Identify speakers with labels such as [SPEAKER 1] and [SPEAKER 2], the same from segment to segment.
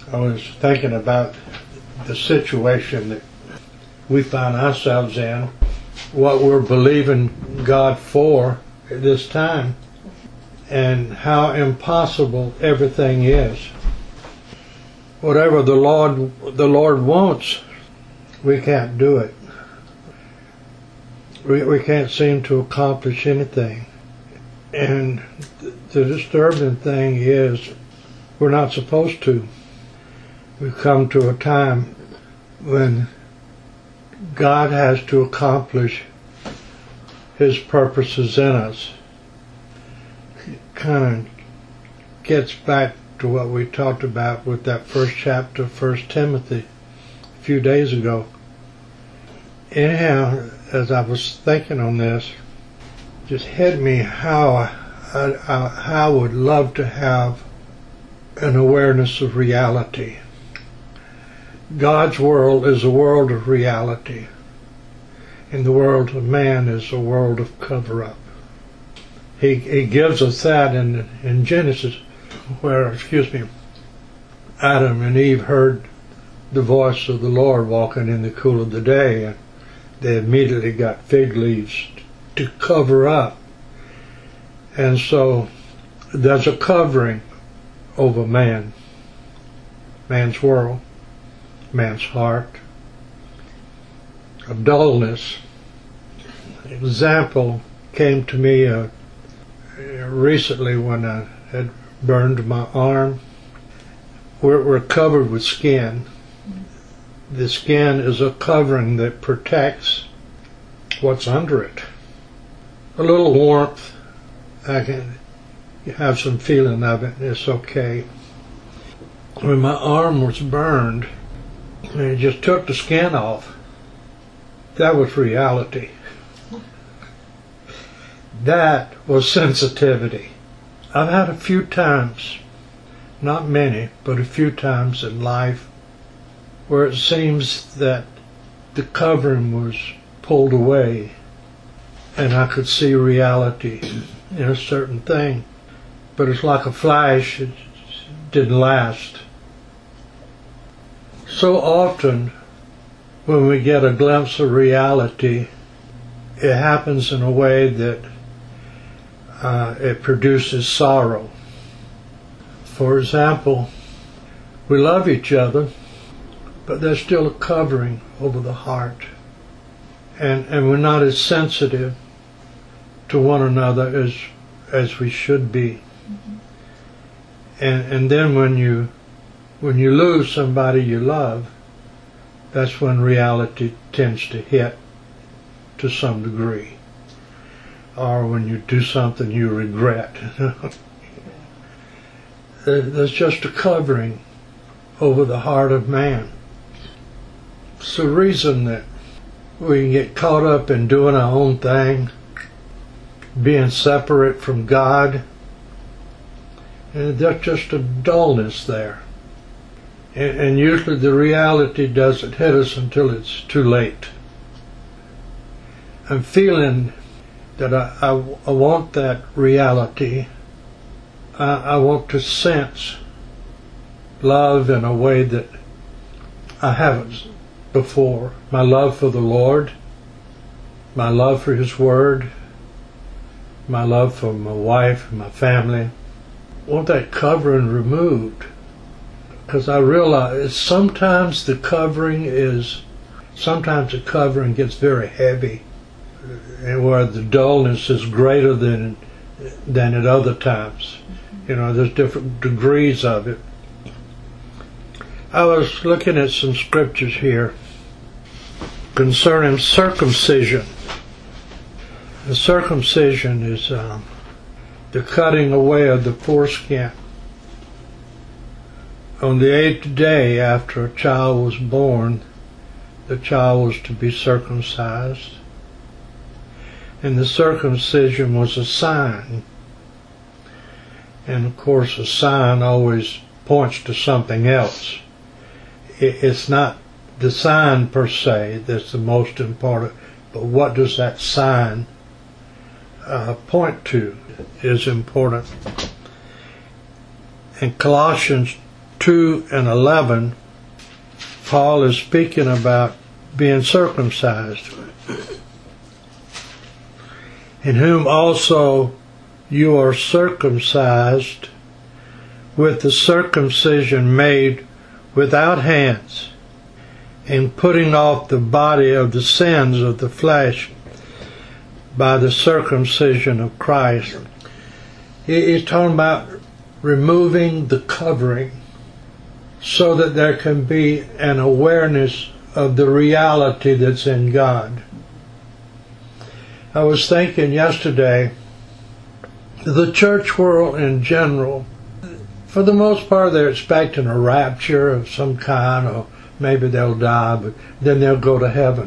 [SPEAKER 1] I was thinking about the situation that we find ourselves in, what we're believing God for at this time, and how impossible everything is. Whatever the Lord wants, we can't do it. We can't seem to accomplish anything. And the disturbing thing is we're not supposed to. We've come to a time when God has to accomplish His purposes in us. It kind of gets back to what we talked about with that first chapter of 1 Timothy a few days ago. Anyhow, as I was thinking on this, just hit me how I would love to have an awareness of reality. God's world is a world of reality, and the world of man is a world of cover-up. He gives us that in Genesis, where, Adam and Eve heard the voice of the Lord walking in the cool of the day, and they immediately got fig leaves to cover up. And so there's a covering over man's world, man's heart, a dullness. Example came to me recently when I had burned my arm. We're covered with skin. The skin is a covering that protects what's under it. A little warmth, I can have some feeling of it, it's okay. When my arm was burned, and it just took the skin off, that was reality. That was sensitivity. I've had a few times, not many, but a few times in life where it seems that the covering was pulled away and I could see reality in a certain thing. But it's like a flash, it didn't last. So often when we get a glimpse of reality, it happens in a way that it produces sorrow. For example, we love each other, but there's still a covering over the heart. And we're not as sensitive to one another as we should be. And then when you lose somebody you love, that's when reality tends to hit to some degree. Or when you do something you regret. There's just a covering over the heart of man. It's the reason that we can get caught up in doing our own thing, being separate from God, and there's just a dullness there. And usually the reality doesn't hit us until it's too late. I'm feeling that I want that reality. I want to sense love in a way that I haven't before. My love for the Lord, my love for His Word, my love for my wife and my family. I want that covering removed, because I realize sometimes the covering gets very heavy, and where the dullness is greater than at other times. There's different degrees of it. I was looking at some scriptures here concerning circumcision. The circumcision is the cutting away of the foreskin. On the 8th day after a child was born, the child was to be circumcised. And the circumcision was a sign. And of course a sign always points to something else. It's not the sign per se that's the most important, but what does that sign point to is important. In Colossians 2 and 11, Paul is speaking about being circumcised, in whom also you are circumcised with the circumcision made without hands, in putting off the body of the sins of the flesh by the circumcision of Christ. He's talking about removing the covering so that there can be an awareness of the reality that's in God. I was thinking yesterday, the church world in general, for the most part they're expecting a rapture of some kind, or maybe they'll die, but then they'll go to heaven.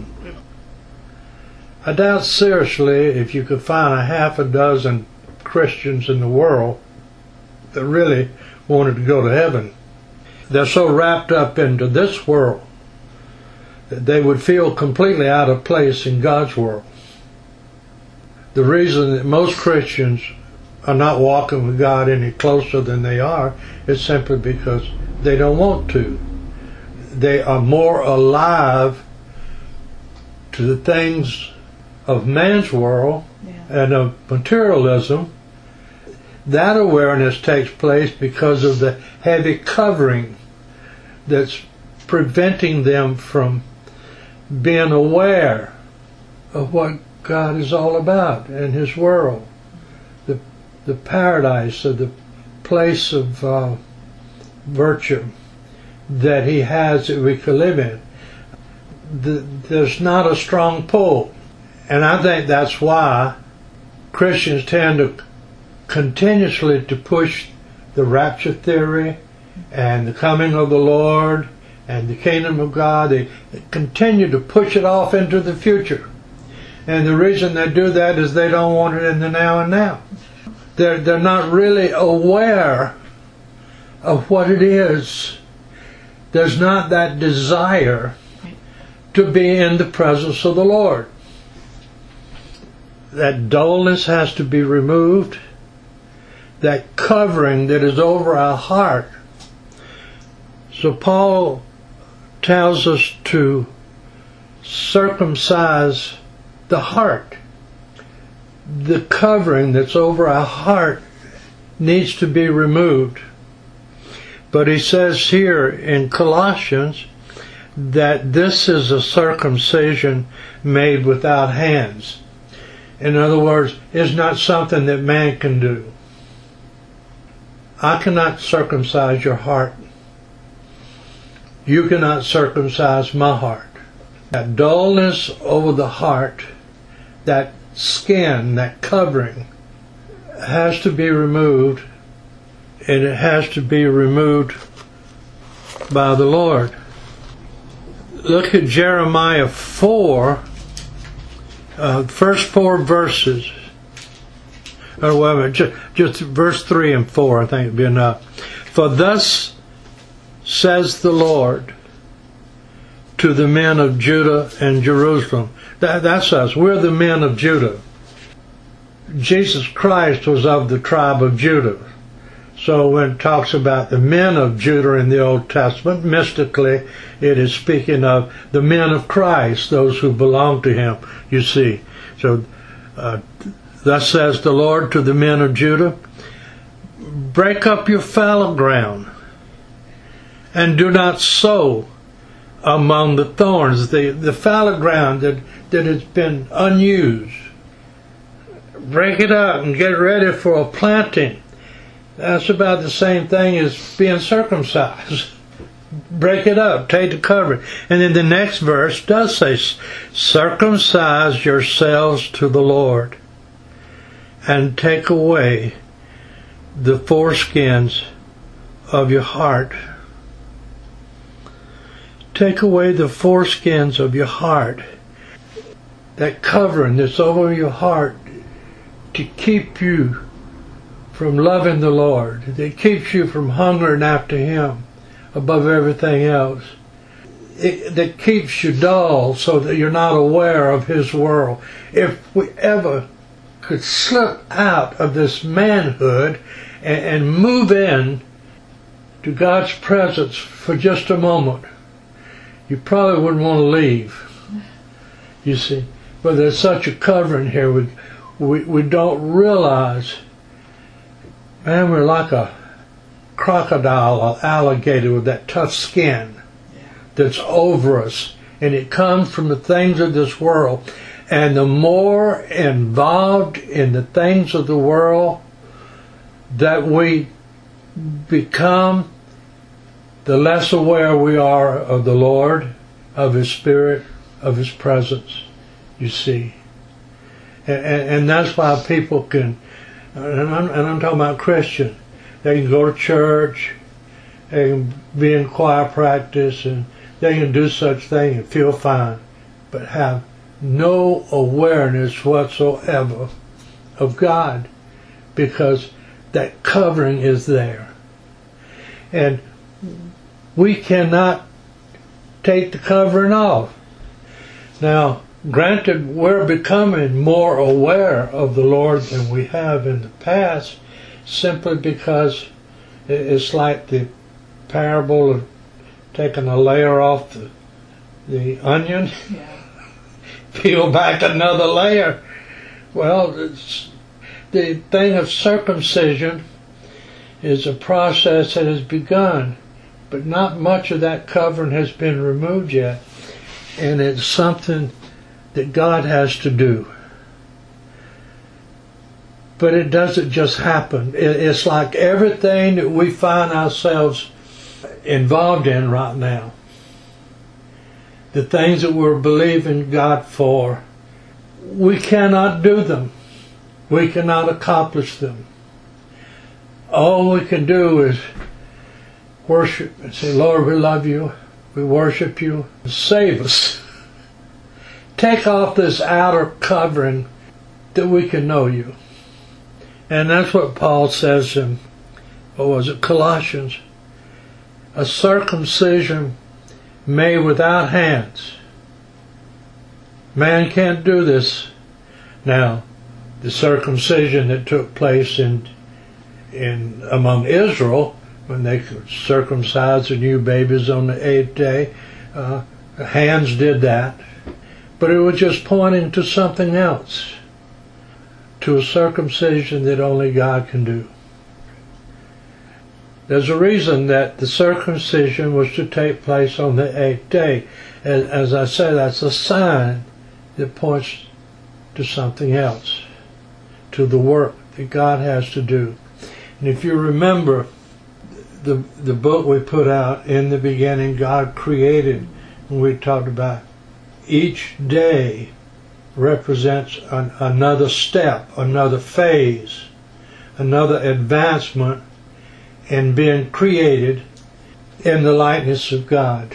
[SPEAKER 1] I doubt seriously if you could find a half a dozen Christians in the world that really wanted to go to heaven. They're so wrapped up into this world that they would feel completely out of place in God's world. The reason that most Christians are not walking with God any closer than they are is simply because they don't want to. They are more alive to the things of man's world and of materialism. That awareness takes place because of the heavy covering that's preventing them from being aware of what God is all about in His world, the paradise, or the place of virtue that He has that we can live in. There's not a strong pull, and I think that's why Christians tend to continuously to push the rapture theory and the coming of the Lord and the kingdom of God. They continue to push it off into the future. And the reason they do that is they don't want it in the now and now. They're not really aware of what it is. There's not that desire to be in the presence of the Lord. That dullness has to be removed. That covering that is over our heart. So Paul tells us to circumcise the heart. The covering that's over our heart needs to be removed. But he says here in Colossians that this is a circumcision made without hands. In other words, it's not something that man can do. I cannot circumcise your heart. You cannot circumcise my heart. That dullness over the heart, that skin, that covering, has to be removed, and it has to be removed by the Lord. Look at Jeremiah 4, first 4 verses. Oh, wait a minute, just verse 3 and 4, I think would be enough. For thus says the Lord to the men of Judah and Jerusalem. That's us. We're the men of Judah. Jesus Christ was of the tribe of Judah. So when it talks about the men of Judah in the Old Testament, mystically it is speaking of the men of Christ, those who belong to Him, you see. So thus says the Lord to the men of Judah, break up your fallow ground and do not sow among the thorns, the fallow ground that has been unused. Break it up and get ready for a planting. That's about the same thing as being circumcised. Break it up, take the covering. And then the next verse does say, circumcise yourselves to the Lord and take away the foreskins of your heart. Take away the foreskins of your heart. That covering that's over your heart to keep you from loving the Lord. That keeps you from hungering after Him above everything else. That keeps you dull so that you're not aware of His world. If we ever could slip out of this manhood and move in to God's presence for just a moment, you probably wouldn't want to leave. You see, but there's such a covering here. We don't realize, man, we're like a crocodile or alligator with that tough skin that's over us, and it comes from the things of this world. And the more involved in the things of the world that we become, the less aware we are of the Lord, of His Spirit, of His presence, you see. And that's why people can, and I'm talking about Christians, they can go to church, they can be in choir practice, and they can do such things and feel fine, but have no awareness whatsoever of God, because that covering is there. And we cannot take the covering off. Now, granted, we're becoming more aware of the Lord than we have in the past, simply because it's like the parable of taking a layer off the onion, peel back another layer. Well, the thing of circumcision is a process that has begun, but not much of that covering has been removed yet, and it's something that God has to do. But it doesn't just happen. It's like everything that we find ourselves involved in right now, the things that we're believing God for, we cannot do them. We cannot accomplish them. All we can do is worship and say, Lord, we love you. We worship you. Save us. Take off this outer covering that we can know you. And that's what Paul says in, Colossians? A circumcision made without hands. Man can't do this. Now, the circumcision that took place in among Israel, when they could circumcise the new babies on the 8th day, hands did that. But it was just pointing to something else, to a circumcision that only God can do. There's a reason that the circumcision was to take place on the 8th day. As I say, that's a sign that points to something else, to the work that God has to do. And if you remember the book we put out, In the Beginning God Created, and we talked about each day represents another step, another phase, another advancement in being created in the likeness of God.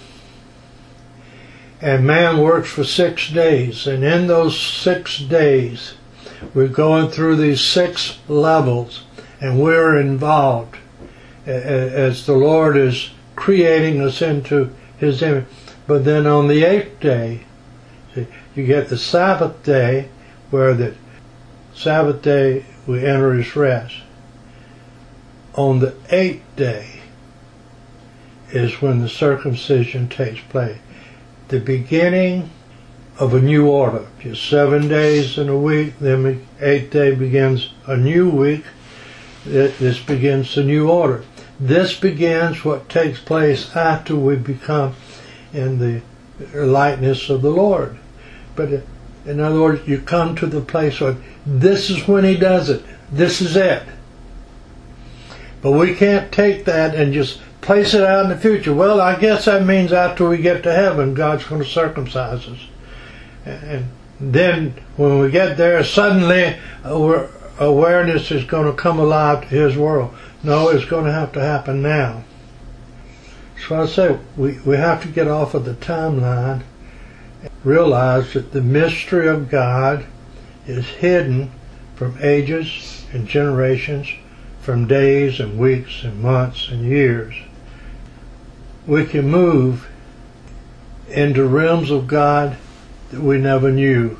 [SPEAKER 1] And man works for 6 days, and in those 6 days we're going through these 6 levels, and we're involved as the Lord is creating us into His image. But then on the 8th day, you get the Sabbath day, where the Sabbath day we enter His rest. On the 8th day is when the circumcision takes place. The beginning of a new order. Just 7 days in a week, then the 8th day begins a new week. This begins the new order. This begins what takes place after we become in the likeness of the Lord. But in other words, you come to the place where this is when He does it. This is it. But we can't take that and just place it out in the future. Well, I guess that means after we get to heaven, God's going to circumcise us. And then when we get there, suddenly awareness is going to come alive to His world. No, it's going to happen now. So I say we have to get off of the timeline and realize that the mystery of God is hidden from ages and generations, from days and weeks and months and years. We can move into realms of God that we never knew.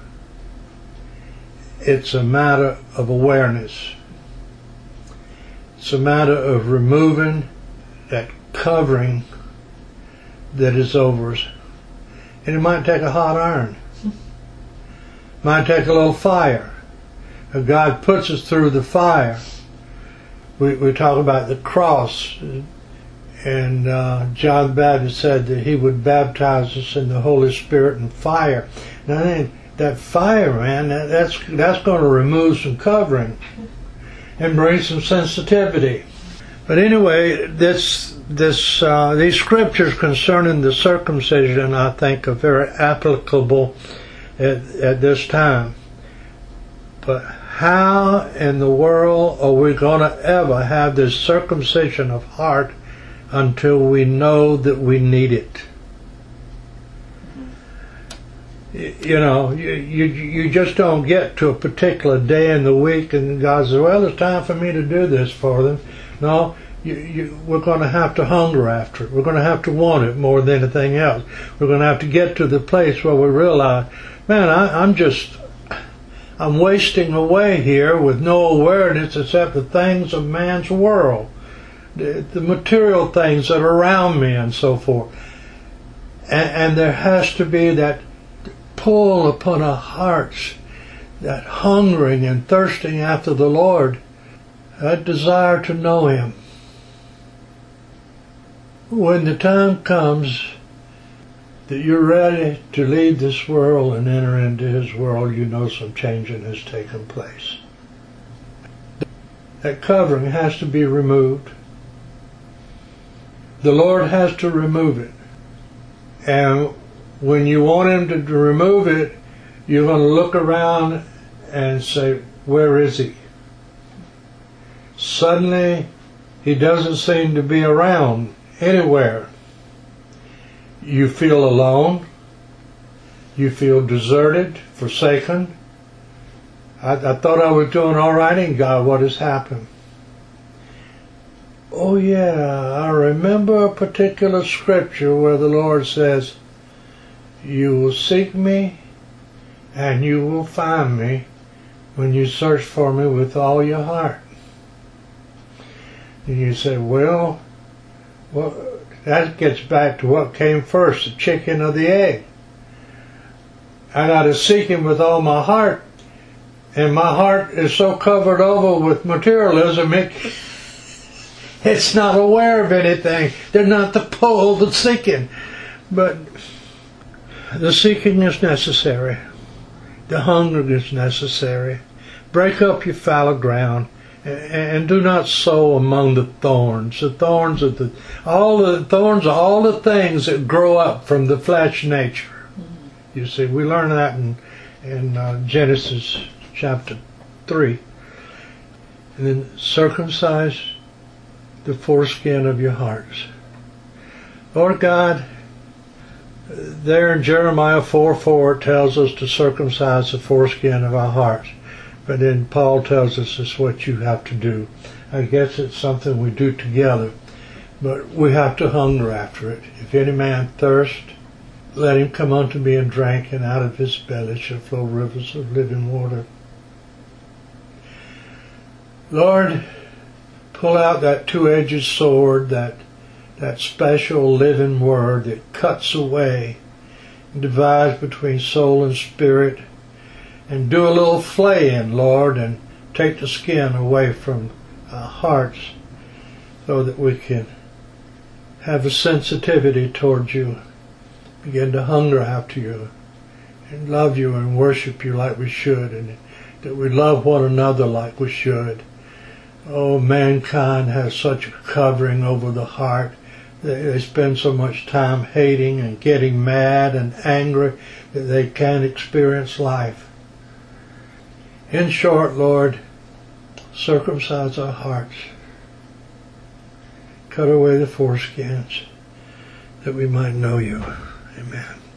[SPEAKER 1] It's a matter of awareness. It's a matter of removing that covering that is over us. And it might take a hot iron. Might take a little fire. If God puts us through the fire. We talk about the cross, and John the Baptist said that he would baptize us in the Holy Spirit and fire. Now that fire, man, that's going to remove some covering and bring some sensitivity. But anyway, these scriptures concerning the circumcision, I think, are very applicable at this time. But how in the world are we going to ever have this circumcision of heart until we know that we need it? You know, you just don't get to a particular day in the week and God says, well, it's time for me to do this for them. No, we're going to have to hunger after it. We're going to have to want it more than anything else. We're going to have to get to the place where we realize, man, I'm wasting away here with no awareness except the things of man's world, the material things that are around me and so forth. And there has to be that pull upon our hearts, that hungering and thirsting after the Lord, that desire to know Him. When the time comes that you're ready to leave this world and enter into His world, you know some changing has taken place. That covering has to be removed. The Lord has to remove it. And when you want Him to remove it, you're going to look around and say, where is He? Suddenly, He doesn't seem to be around anywhere. You feel alone. You feel deserted, forsaken. I thought I was doing all right in God. What has happened? Oh yeah, I remember a particular scripture where the Lord says, you will seek me and you will find me when you search for me with all your heart. And you say, well, that gets back to what came first, the chicken or the egg. I got to seek Him with all my heart, and my heart is so covered over with materialism, it's not aware of anything. They're not the pull, the seeking. But the seeking is necessary. The hunger is necessary. Break up your fallow ground. And do not sow among the thorns. The thorns are all the things that grow up from the flesh nature. You see, we learn that in Genesis chapter 3. And then circumcise the foreskin of your hearts. Lord God, there in Jeremiah 4:4 it tells us to circumcise the foreskin of our hearts. But then Paul tells us it's what you have to do. I guess it's something we do together. But we have to hunger after it. If any man thirst, let him come unto me and drink, and out of his belly shall flow rivers of living water. Lord, pull out that two-edged sword, that special living word that cuts away and divides between soul and spirit. And do a little flaying, Lord, and take the skin away from our hearts so that we can have a sensitivity towards you, begin to hunger after you, and love you and worship you like we should, and that we love one another like we should. Oh, mankind has such a covering over the heart. They spend so much time hating and getting mad and angry that they can't experience life. In short, Lord, circumcise our hearts. Cut away the foreskins that we might know you. Amen.